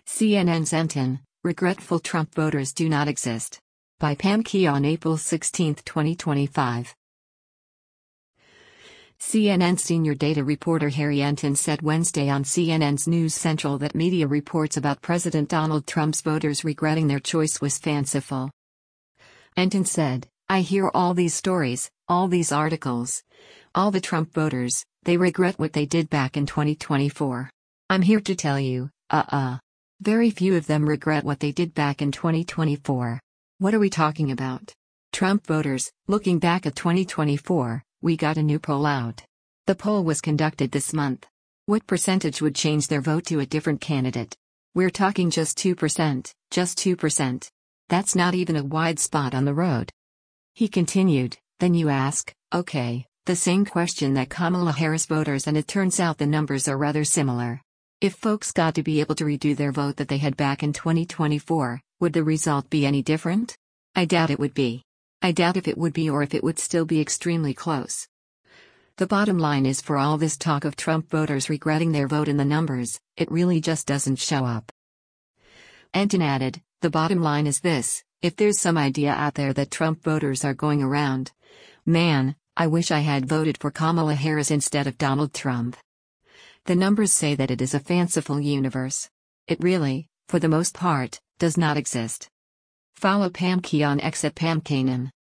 CNN's Anton, Regretful Trump Voters Do Not Exist. By Pam Key on April 16, 2025. CNN senior data reporter Harry Anton said Wednesday on CNN's News Central that media reports about President Donald Trump's voters regretting their choice was fanciful. Anton said, "I hear all these stories, all these articles. All the Trump voters, they regret what they did back in 2024. I'm here to tell you, very few of them regret what they did back in 2024. What are we talking about? Trump voters, looking back at 2024, we got a new poll out. The poll was conducted this month. What percentage would change their vote to a different candidate? We're talking just 2%, just 2%. That's not even a wide spot on the road." He continued, "Then you ask, okay, the same question that Kamala Harris voters, and it turns out the numbers are rather similar. If folks got to be able to redo their vote that they had back in 2024, would the result be any different? I doubt it would be. I doubt if it would be or if it would still be extremely close. The bottom line is, for all this talk of Trump voters regretting their vote in the numbers, it really just doesn't show up." Anton added, "The bottom line is this: if there's some idea out there that Trump voters are going around, man, I wish I had voted for Kamala Harris instead of Donald Trump. The numbers say that it is a fanciful universe. It really, for the most part, does not exist." Follow Pam Key on X at PamKanem.